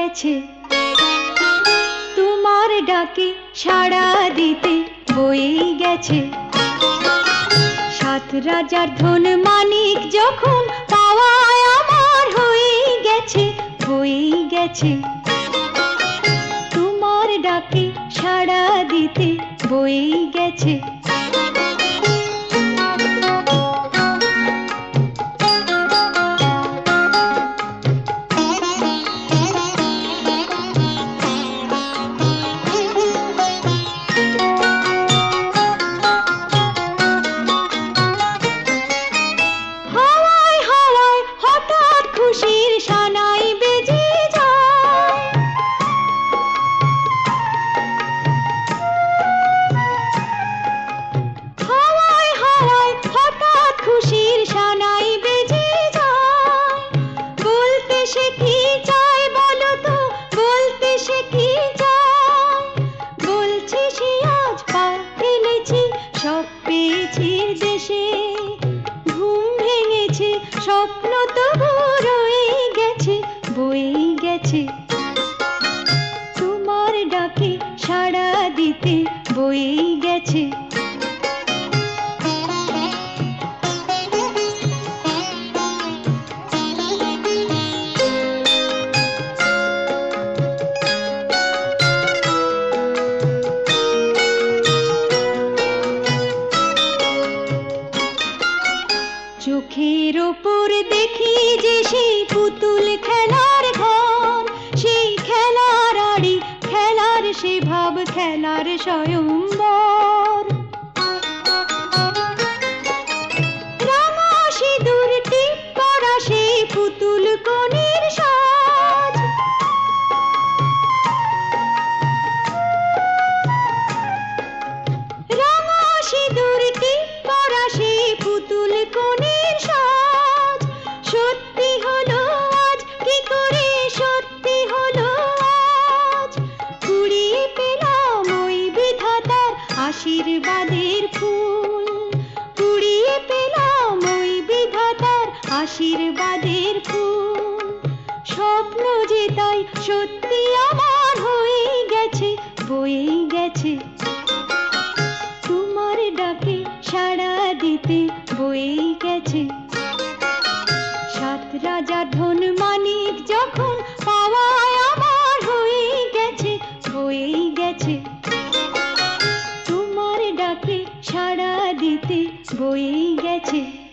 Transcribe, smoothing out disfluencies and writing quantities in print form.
গেছে, তোমার ডাকে সাড়া দিতে বয়ে গেছে। সাত রাজার ধন মানিক যখন পাওয়ায় আমার হয়ে গেছে, হয়ে গেছে। তোমার ডাকে সাড়া দিতে বয়ে গেছে। স্বপ্ন তবু রয়ে গেছে, বয়ে গেছে। তোমার ডাকে সাড়া দিতে বয়ে গেছে। চোখের ওপর দেখি যে সেই পুতুল খেলার ঘর, সেই খেলার আড়ি, খেলার সে ভাব, খেলার স্বয়ম্বর। রাঙা সিঁদুর টিপ পরা সেই পুতুল কনের সাজ, রাঙা সিঁদুর টিপ পরা সেই পুতুল কনের সাজ। সত্যি হলো আজ, কি করে সত্যি হলো আজ। কুড়িয়ে পেলাম ওই বিধাতার আশীর্বাদের ফুল, কুড়িয়ে পেলাম ওই বিধাতার আশীর্বাদের ফুল। স্বপ্ন যে তাই সত্যি আমার হয়ে গেছে, বয়ে গেছে। তোমার ডাকে সাড়া দিতে বয়ে গেছে। সাত রাজার ধন মানিক যখন পাওয়ায় আমার হয়ে গেছে, হয়ে গেছে। তোমার ডাকে সাড়া দিতে বয়ে গেছে।